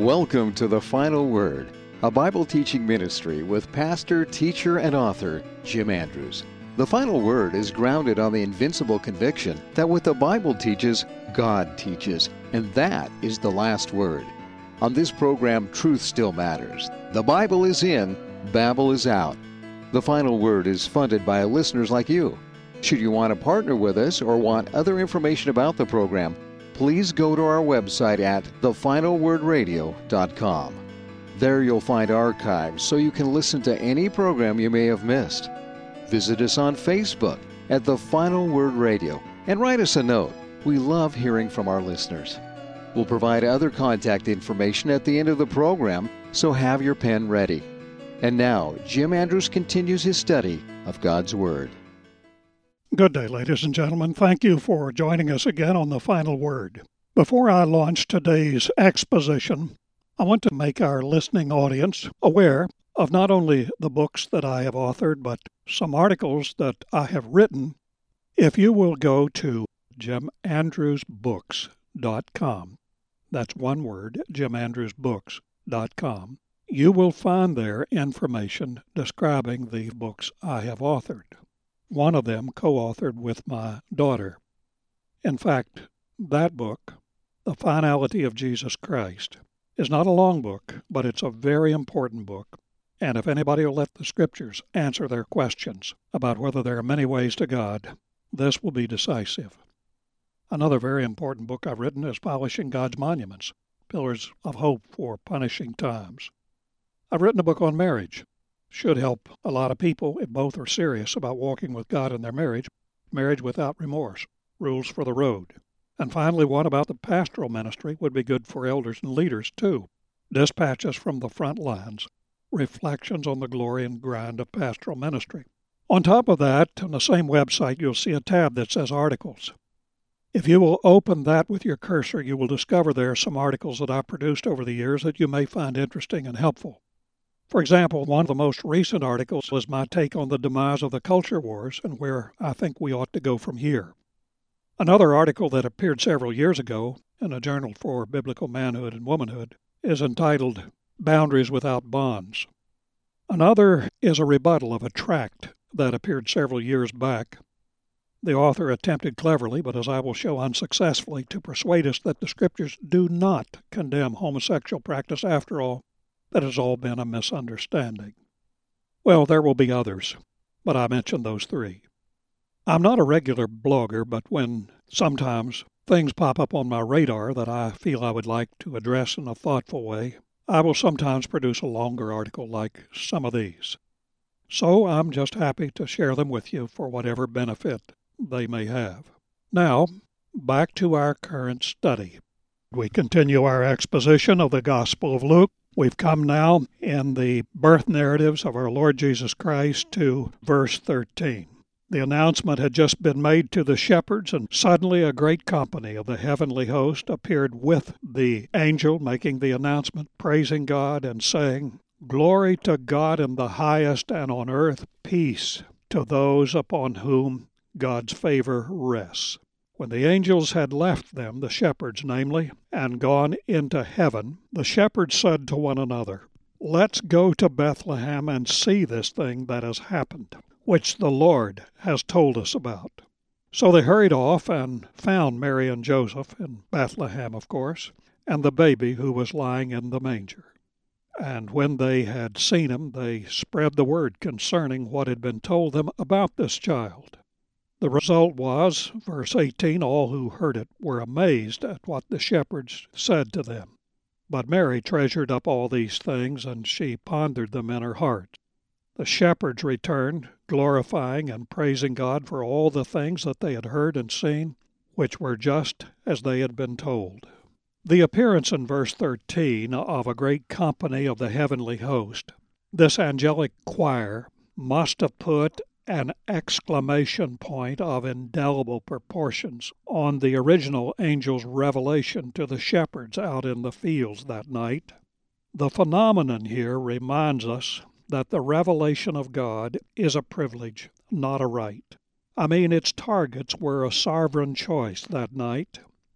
Welcome to The Final Word, a Bible teaching ministry with pastor, teacher, and author Jim Andrews. The Final Word is grounded on the invincible conviction that what the Bible teaches, God teaches, and that is the last word. On this program, truth still matters. The Bible is in, Babel is out. The Final Word is funded by listeners like you. Should you want to partner with us or want other information about the program, please go to our website at thefinalwordradio.com. There you'll find archives so you can listen to any program you may have missed. Visit us on Facebook at The Final Word Radio and write us a note. We love hearing from our listeners. We'll provide other contact information at the end of the program, so have your pen ready. And now, Jim Andrews continues his study of God's Word. Good day, ladies and gentlemen. Thank you for joining us again on The Final Word. Before I launch today's exposition, I want to make our listening audience aware of not only the books that I have authored, but some articles that I have written. If you will go to jimandrewsbooks.com, that's one word, jimandrewsbooks.com, you will find there information describing the books I have authored. One of them co-authored with my daughter. In fact, that book, The Finality of Jesus Christ, is not a long book, but it's a very important book. And if anybody will let the Scriptures answer their questions about whether there are many ways to God, this will be decisive. Another very important book I've written is Polishing God's Monuments, Pillars of Hope for Punishing Times. I've written a book on marriage. Should help a lot of people if both are serious about walking with God in their marriage. Marriage Without Remorse, Rules for the Road. And finally, one about the pastoral ministry would be good for elders and leaders too. Dispatches from the Front Lines, Reflections on the Glory and Grind of Pastoral Ministry. On top of that, on the same website, you'll see a tab that says Articles. If you will open that with your cursor, you will discover there some articles that I've produced over the years that you may find interesting and helpful. For example, one of the most recent articles was my take on the demise of the culture wars and where I think we ought to go from here. Another article that appeared several years ago in a journal for biblical manhood and womanhood is entitled Boundaries Without Bonds. Another is a rebuttal of a tract that appeared several years back. The author attempted cleverly, but as I will show unsuccessfully, to persuade us that the Scriptures do not condemn homosexual practice after all. That has all been a misunderstanding. Well, there will be others, but I mentioned those three. I'm not a regular blogger, but when sometimes things pop up on my radar that I feel I would like to address in a thoughtful way, I will sometimes produce a longer article like some of these. So I'm just happy to share them with you for whatever benefit they may have. Now, back to our current study. We continue our exposition of the Gospel of Luke. We've come now in the birth narratives of our Lord Jesus Christ to verse 13. The announcement had just been made to the shepherds, and suddenly a great company of the heavenly host appeared with the angel making the announcement, praising God and saying, "Glory to God in the highest, and on earth peace to those upon whom God's favor rests." When the angels had left them, the shepherds namely, and gone into heaven, the shepherds said to one another, "Let's go to Bethlehem and see this thing that has happened, which the Lord has told us about." So they hurried off and found Mary and Joseph, in Bethlehem, of course, and the baby who was lying in the manger. And when they had seen him, they spread the word concerning what had been told them about this child. The result was, verse 18, all who heard it were amazed at what the shepherds said to them. But Mary treasured up all these things, and she pondered them in her heart. The shepherds returned, glorifying and praising God for all the things that they had heard and seen, which were just as they had been told. The appearance in verse 13 of a great company of the heavenly host, this angelic choir, must have put an exclamation point of indelible proportions on the original angel's revelation to the shepherds out in the fields that night. The phenomenon here reminds us that the revelation of God is a privilege, not a right. Its targets were a sovereign choice that night.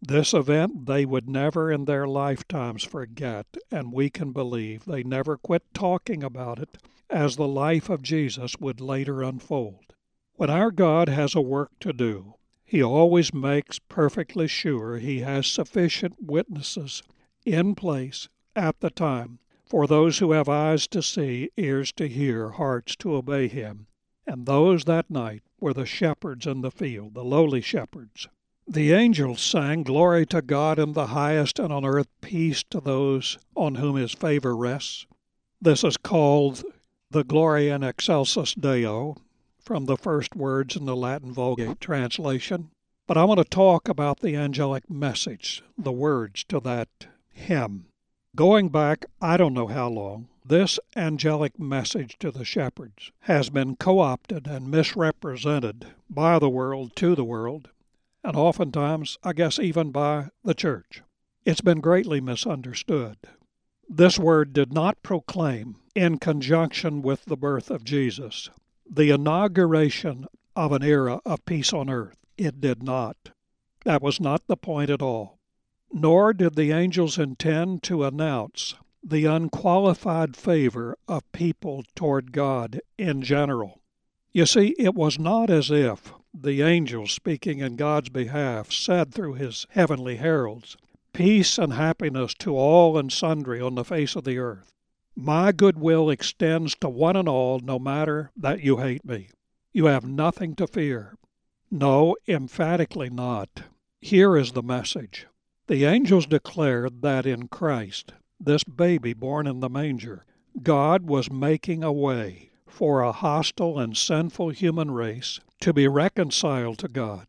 This event they would never in their lifetimes forget, and we can believe they never quit talking about it as the life of Jesus would later unfold. When our God has a work to do, He always makes perfectly sure He has sufficient witnesses in place at the time for those who have eyes to see, ears to hear, hearts to obey Him. And those that night were the shepherds in the field, the lowly shepherds. The angels sang, "Glory to God in the highest, and on earth peace to those on whom His favor rests." This is called the Gloria in Excelsis Deo, from the first words in the Latin Vulgate translation. But I want to talk about the angelic message, the words to that hymn. Going back, I don't know how long, this angelic message to the shepherds has been co-opted and misrepresented by the world to the world, and oftentimes, I guess, even by the church. It's been greatly misunderstood. This word did not proclaim, in conjunction with the birth of Jesus, the inauguration of an era of peace on earth. It did not. That was not the point at all. Nor did the angels intend to announce the unqualified favor of people toward God in general. You see, it was not as if the angels speaking in God's behalf said through His heavenly heralds, "Peace and happiness to all and sundry on the face of the earth. My goodwill extends to one and all, no matter that you hate me. You have nothing to fear." No, emphatically not. Here is the message. The angels declared that in Christ, this baby born in the manger, God was making a way for a hostile and sinful human race to be reconciled to God,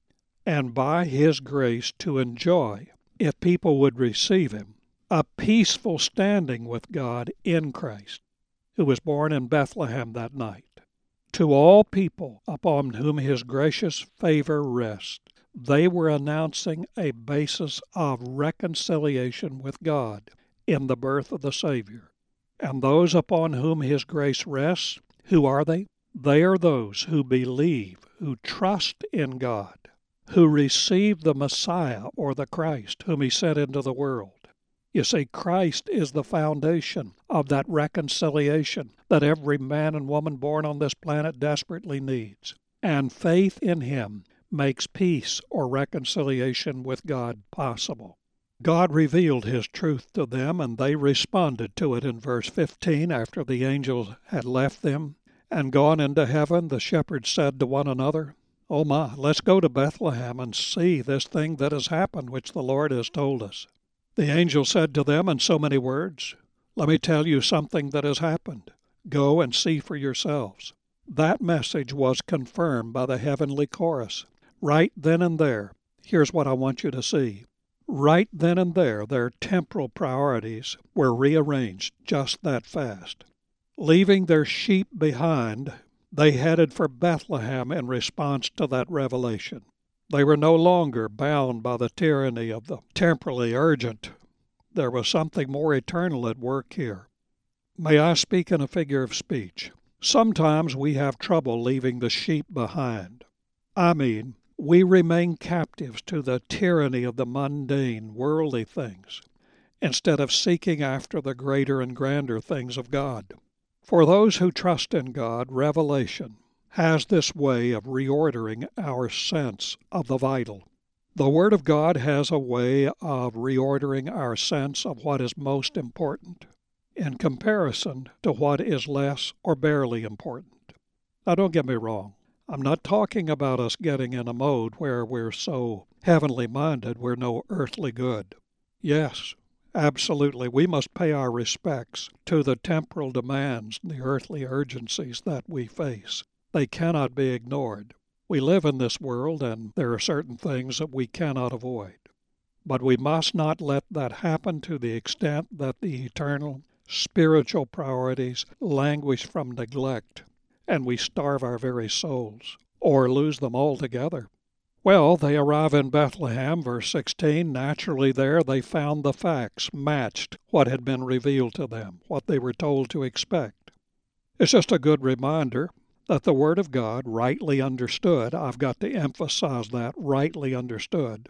and by His grace to enjoy, if people would receive Him, a peaceful standing with God in Christ, who was born in Bethlehem that night. To all people upon whom His gracious favor rests, they were announcing a basis of reconciliation with God in the birth of the Savior. And those upon whom His grace rests, who are they? They are those who believe, who trust in God, who receive the Messiah or the Christ whom He sent into the world. You see, Christ is the foundation of that reconciliation that every man and woman born on this planet desperately needs. And faith in Him makes peace or reconciliation with God possible. God revealed His truth to them, and they responded to it in verse 15. After the angels had left them and gone into heaven, the shepherds said to one another, "Oh my, let's go to Bethlehem and see this thing that has happened, which the Lord has told us." The angel said to them in so many words, "Let me tell you something that has happened. Go and see for yourselves." That message was confirmed by the heavenly chorus. Right then and there, here's what I want you to see. Right then and there, their temporal priorities were rearranged just that fast. Leaving their sheep behind, they headed for Bethlehem in response to that revelation. They were no longer bound by the tyranny of the temporally urgent. There was something more eternal at work here. May I speak in a figure of speech? Sometimes we have trouble leaving the sheep behind. I mean, we remain captives to the tyranny of the mundane, worldly things, instead of seeking after the greater and grander things of God. For those who trust in God, revelation has this way of reordering our sense of the vital. The Word of God has a way of reordering our sense of what is most important in comparison to what is less or barely important. Now, don't get me wrong. I'm not talking about us getting in a mode where we're so heavenly minded we're no earthly good. Yes, absolutely, we must pay our respects to the temporal demands, the earthly urgencies that we face. They cannot be ignored. We live in this world, and there are certain things that we cannot avoid. But we must not let that happen to the extent that the eternal, spiritual priorities languish from neglect, and we starve our very souls, or lose them altogether. Well, they arrive in Bethlehem, verse 16. Naturally there they found the facts matched what had been revealed to them, what they were told to expect. It's just a good reminder that the Word of God, rightly understood, I've got to emphasize that, rightly understood,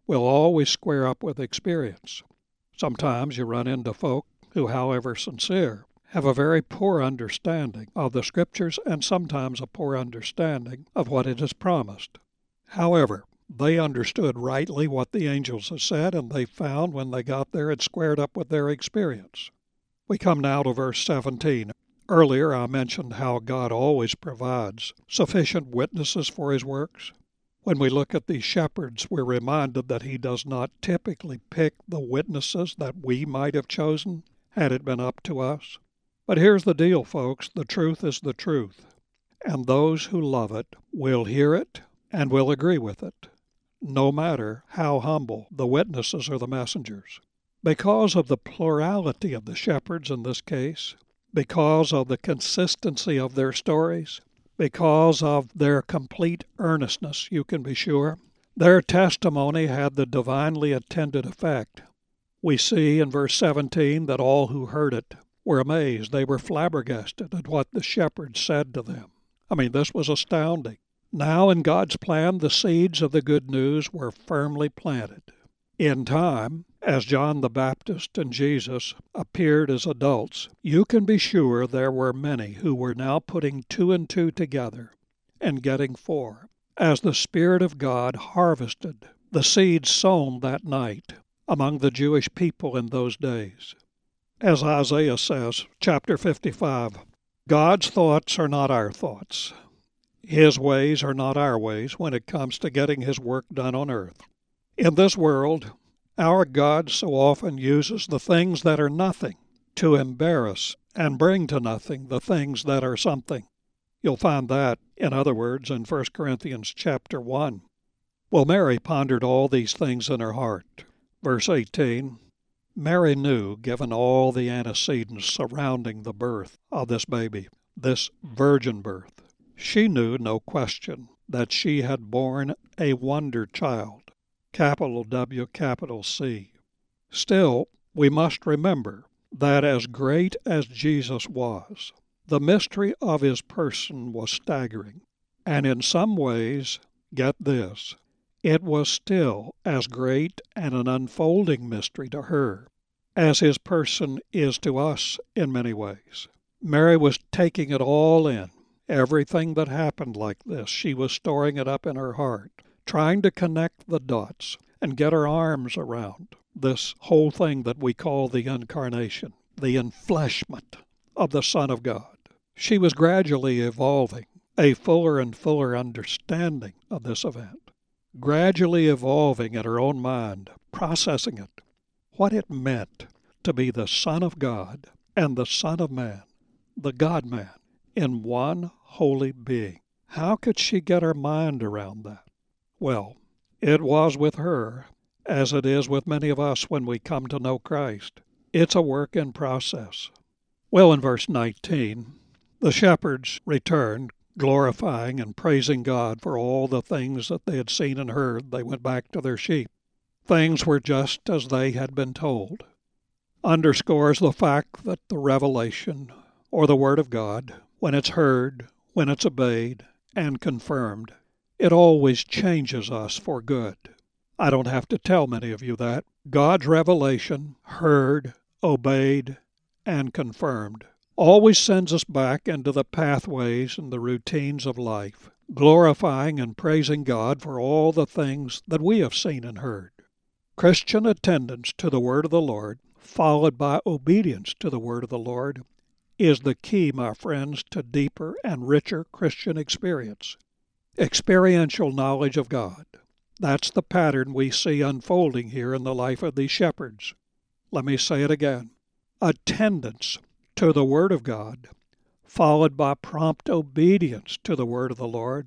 will always square up with experience. Sometimes you run into folk who, however sincere, have a very poor understanding of the Scriptures and sometimes a poor understanding of what it has promised. However, they understood rightly what the angels had said, and they found when they got there it squared up with their experience. We come now to verse 17. Earlier I mentioned how God always provides sufficient witnesses for His works. When we look at these shepherds, we're reminded that He does not typically pick the witnesses that we might have chosen had it been up to us. But here's the deal, folks. The truth is the truth, and those who love it will hear it and will agree with it, no matter how humble the witnesses or the messengers. Because of the plurality of the shepherds in this case, because of the consistency of their stories, because of their complete earnestness, you can be sure, their testimony had the divinely intended effect. We see in verse 17 that all who heard it were amazed. They were flabbergasted at what the shepherds said to them. This was astounding. Now in God's plan, the seeds of the good news were firmly planted. In time, as John the Baptist and Jesus appeared as adults, you can be sure there were many who were now putting two and two together and getting four, as the Spirit of God harvested the seeds sown that night among the Jewish people in those days. As Isaiah says, chapter 55, God's thoughts are not our thoughts. His ways are not our ways when it comes to getting His work done on earth. In this world, our God so often uses the things that are nothing to embarrass and bring to nothing the things that are something. You'll find that, in other words, in 1 Corinthians chapter 1. Well, Mary pondered all these things in her heart. Verse 18, Mary knew, given all the antecedents surrounding the birth of this baby, this virgin birth, she knew, no question, that she had borne a wonder child, capital W, capital C. Still, we must remember that as great as Jesus was, the mystery of His person was staggering. And in some ways, get this, it was still as great and an unfolding mystery to her as His person is to us in many ways. Mary was taking it all in. Everything that happened like this, she was storing it up in her heart, trying to connect the dots and get her arms around this whole thing that we call the incarnation, the enfleshment of the Son of God. She was gradually evolving a fuller and fuller understanding of this event, gradually evolving in her own mind, processing it, what it meant to be the Son of God and the Son of Man, the God-man, in one holy being. How could she get her mind around that? Well, it was with her, as it is with many of us when we come to know Christ. It's a work in process. Well, in verse 19, the shepherds returned, glorifying and praising God for all the things that they had seen and heard. They went back to their sheep. Things were just as they had been told. Underscores the fact that the revelation, or the Word of God, when it's heard, when it's obeyed, and confirmed, it always changes us for good. I don't have to tell many of you that. God's revelation, heard, obeyed, and confirmed, always sends us back into the pathways and the routines of life, glorifying and praising God for all the things that we have seen and heard. Christian attendance to the Word of the Lord, followed by obedience to the Word of the Lord, is the key, my friends, to deeper and richer Christian experience. Experiential knowledge of God. That's the pattern we see unfolding here in the life of these shepherds. Let me say it again. Attendance to the Word of God, followed by prompt obedience to the Word of the Lord,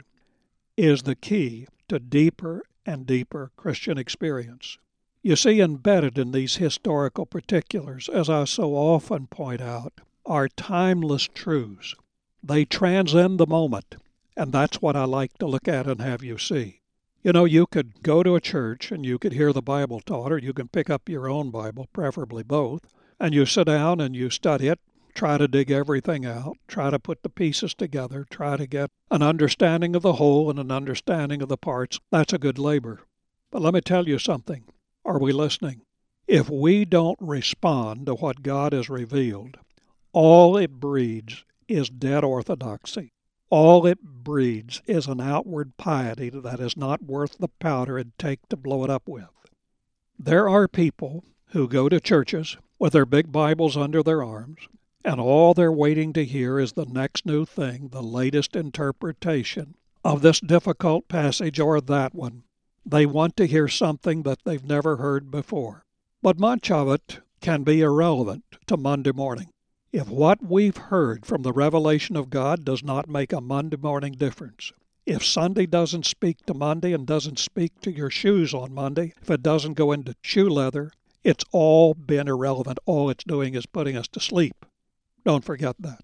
is the key to deeper and deeper Christian experience. You see, embedded in these historical particulars, as I so often point out, are timeless truths. They transcend the moment, and that's what I like to look at and have you see. You know, you could go to a church and you could hear the Bible taught, or you can pick up your own Bible, preferably both, and you sit down and you study it, try to dig everything out, try to put the pieces together, try to get an understanding of the whole and an understanding of the parts. That's a good labor. But let me tell you something. Are we listening? If we don't respond to what God has revealed, all it breeds is dead orthodoxy. All it breeds is an outward piety that is not worth the powder it'd take to blow it up with. There are people who go to churches with their big Bibles under their arms, and all they're waiting to hear is the next new thing, the latest interpretation of this difficult passage or that one. They want to hear something that they've never heard before. But much of it can be irrelevant to Monday morning. If what we've heard from the revelation of God does not make a Monday morning difference, if Sunday doesn't speak to Monday and doesn't speak to your shoes on Monday, if it doesn't go into shoe leather, it's all been irrelevant. All it's doing is putting us to sleep. Don't forget that.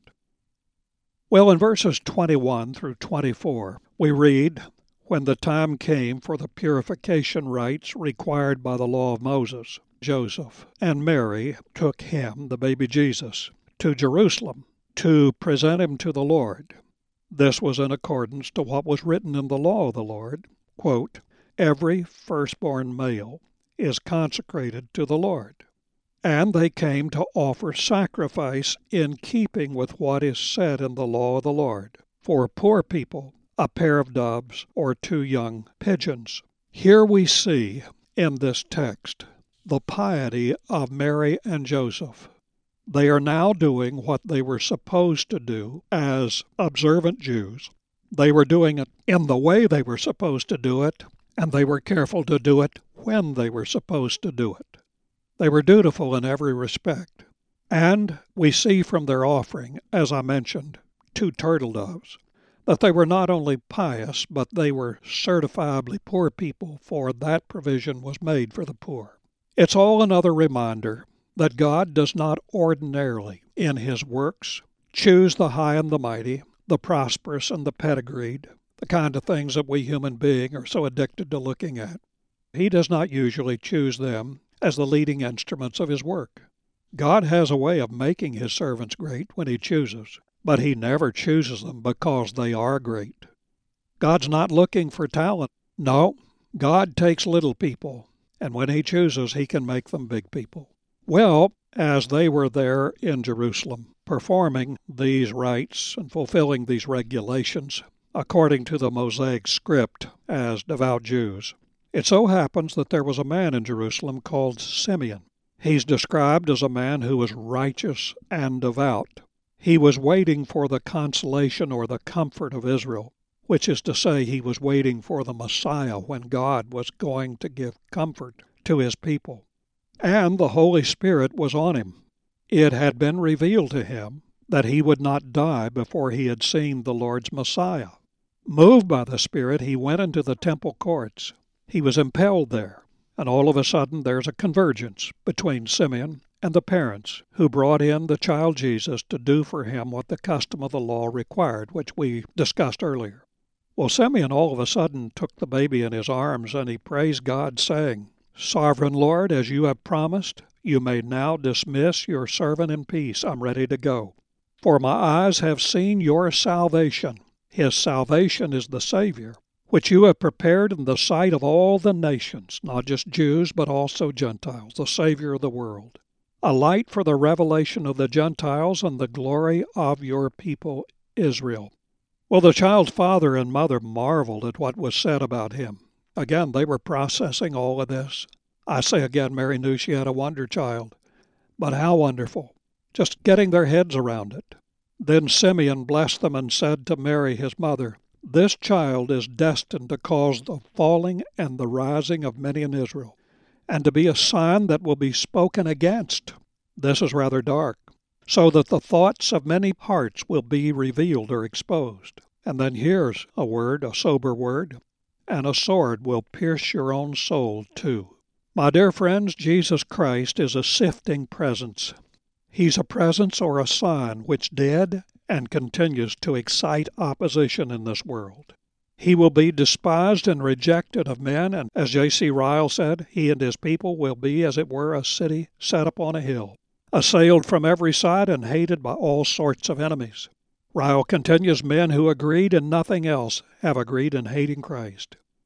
Well, in verses 21 through 24, we read, "When the time came for the purification rites required by the law of Moses, Joseph and Mary took him, the baby Jesus, to Jerusalem to present him to the Lord. This was in accordance to what was written in the law of the Lord, quote, 'Every firstborn male is consecrated to the Lord.' And they came to offer sacrifice in keeping with what is said in the law of the Lord. For poor people, a pair of doves or 2 young pigeons." Here we see in this text the piety of Mary and Joseph. They are now doing what they were supposed to do as observant Jews. They were doing it in the way they were supposed to do it, and they were careful to do it when they were supposed to do it. They were dutiful in every respect. And we see from their offering, as I mentioned, 2 turtle doves, that they were not only pious, but they were certifiably poor people, for that provision was made for the poor. It's all another reminder that God does not ordinarily, in His works, choose the high and the mighty, the prosperous and the pedigreed, the kind of things that we human beings are so addicted to looking at. He does not usually choose them as the leading instruments of His work. God has a way of making His servants great when He chooses, but He never chooses them because they are great. God's not looking for talent. No, God takes little people, and when He chooses, He can make them big people. Well, as they were there in Jerusalem, performing these rites and fulfilling these regulations according to the Mosaic script as devout Jews, it so happens that there was a man in Jerusalem called Simeon. He's described as a man who was righteous and devout. He was waiting for the consolation or the comfort of Israel, which is to say he was waiting for the Messiah when God was going to give comfort to His people. And the Holy Spirit was on him. It had been revealed to him that he would not die before he had seen the Lord's Messiah. Moved by the Spirit, he went into the temple courts. He was impelled there, and all of a sudden there's a convergence between Simeon and the parents who brought in the child Jesus to do for him what the custom of the law required, which we discussed earlier. Well, Simeon all of a sudden took the baby in his arms, and he praised God, saying, "Sovereign Lord, as you have promised, you may now dismiss your servant in peace. I'm ready to go. For my eyes have seen your salvation." His salvation is the Savior, which you have prepared in the sight of all the nations, not just Jews, but also Gentiles, the Savior of the world. A light for the revelation of the Gentiles and the glory of your people Israel. Well, the child's father and mother marveled at what was said about him. Again, they were processing all of this. I say again, Mary knew she had a wonder child. But how wonderful. Just getting their heads around it. Then Simeon blessed them and said to Mary, his mother, "This child is destined to cause the falling and the rising of many in Israel, and to be a sign that will be spoken against." This is rather dark. "So that the thoughts of many hearts will be revealed or exposed." And then here's a word, a sober word, "and a sword will pierce your own soul too." My dear friends, Jesus Christ is a sifting presence. He's a presence or a sign which did and continues to excite opposition in this world. He will be despised and rejected of men, and as J.C. Ryle said, he and his people will be, as it were, a city set upon a hill, assailed from every side and hated by all sorts of enemies. Ryle continues, men who agreed in nothing else have agreed in hating Christ.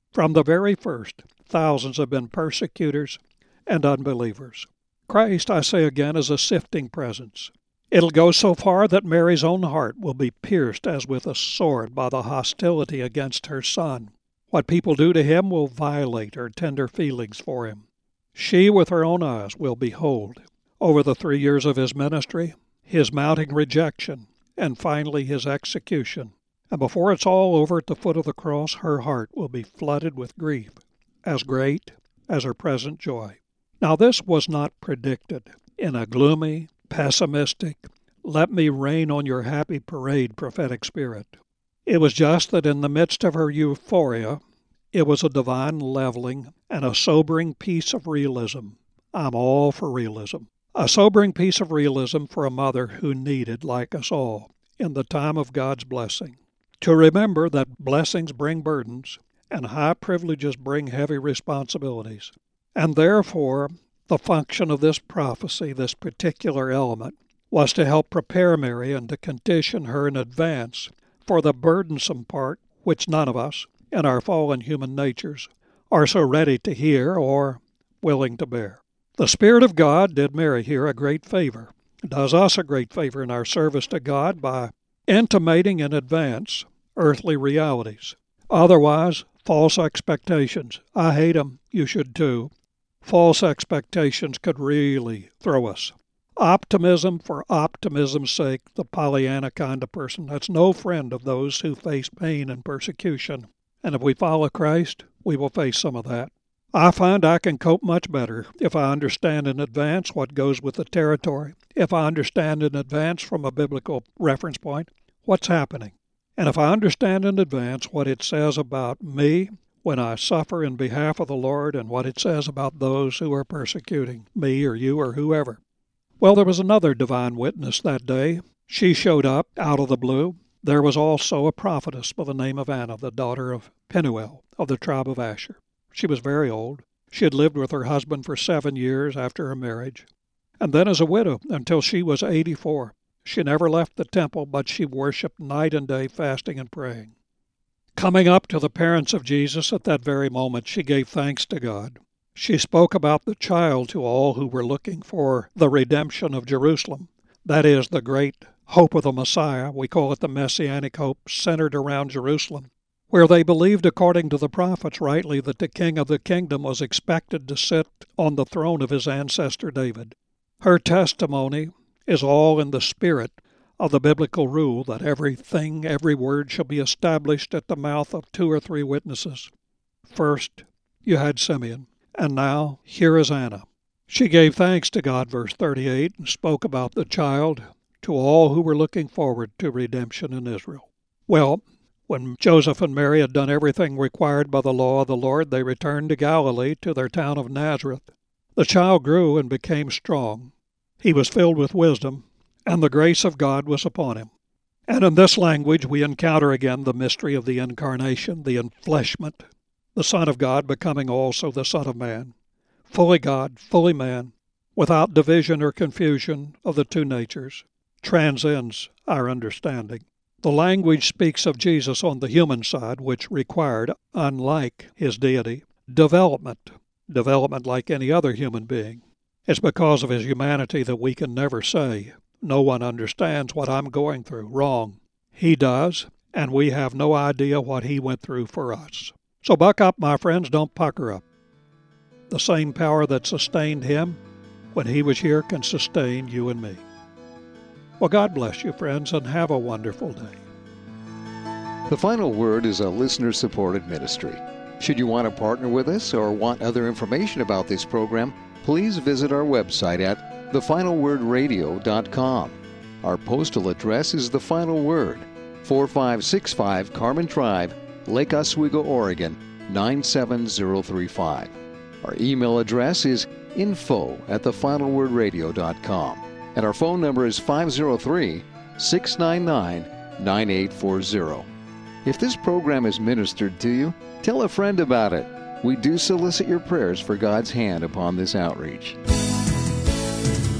From the very first, thousands have been persecutors and unbelievers. Christ, I say again, is a sifting presence. It'll go so far that Mary's own heart will be pierced as with a sword by the hostility against her Son. What people do to him will violate her tender feelings for him. She, with her own eyes, will behold, over the 3 years of his ministry, his mounting rejection, and finally his execution. And before it's all over at the foot of the cross, her heart will be flooded with grief, as great as her present joy. Now this was not predicted in a gloomy, pessimistic, let me rain on your happy parade prophetic spirit. It was just that in the midst of her euphoria, it was a divine leveling and a sobering piece of realism. I'm all for realism. A sobering piece of realism for a mother who needed, like us all, in the time of God's blessing, to remember that blessings bring burdens and high privileges bring heavy responsibilities. And therefore, the function of this prophecy, this particular element, was to help prepare Mary and to condition her in advance for the burdensome part which none of us, in our fallen human natures, are so ready to hear or willing to bear. The Spirit of God did Mary here a great favor, does us a great favor in our service to God by intimating in advance earthly realities. Otherwise, false expectations. I hate them. You should too. False expectations could really throw us. Optimism for optimism's sake, the Pollyanna kind of person, that's no friend of those who face pain and persecution. And if we follow Christ, we will face some of that. I find I can cope much better if I understand in advance what goes with the territory, if I understand in advance from a biblical reference point what's happening, and if I understand in advance what it says about me when I suffer in behalf of the Lord and what it says about those who are persecuting me or you or whoever. Well, there was another divine witness that day. She showed up out of the blue. There was also a prophetess by the name of Anna, the daughter of Penuel of the tribe of Asher. She was very old. She had lived with her husband for 7 years after her marriage, and then as a widow until she was 84. She never left the temple, but she worshiped night and day, fasting and praying. Coming up to the parents of Jesus at that very moment, she gave thanks to God. She spoke about the child to all who were looking for the redemption of Jerusalem. That is, the great hope of the Messiah. We call it the Messianic hope, centered around Jerusalem, where they believed, according to the prophets rightly, that the King of the kingdom was expected to sit on the throne of his ancestor David. Her testimony is all in the spirit of the biblical rule that every word shall be established at the mouth of 2 or 3 witnesses. First, you had Simeon, and now here is Anna. She gave thanks to God, verse 38, and spoke about the child to all who were looking forward to redemption in Israel. Well, when Joseph and Mary had done everything required by the law of the Lord, they returned to Galilee, to their town of Nazareth. The child grew and became strong. He was filled with wisdom, and the grace of God was upon him. And in this language we encounter again the mystery of the incarnation, the enfleshment, the Son of God becoming also the Son of Man, fully God, fully man, without division or confusion of the two natures, transcends our understanding. The language speaks of Jesus on the human side, which required, unlike his deity, development like any other human being. It's because of his humanity that we can never say, no one understands what I'm going through. Wrong. He does, and we have no idea what he went through for us. So buck up, my friends, don't pucker up. The same power that sustained him when he was here can sustain you and me. Well, God bless you, friends, and have a wonderful day. The Final Word is a listener-supported ministry. Should you want to partner with us or want other information about this program, please visit our website at thefinalwordradio.com. Our postal address is The Final Word, 4565 Carmen Drive, Lake Oswego, Oregon, 97035. Our email address is info@thefinalwordradio.com. And our phone number is 503-699-9840. If this program is ministered to you, tell a friend about it. We do solicit your prayers for God's hand upon this outreach.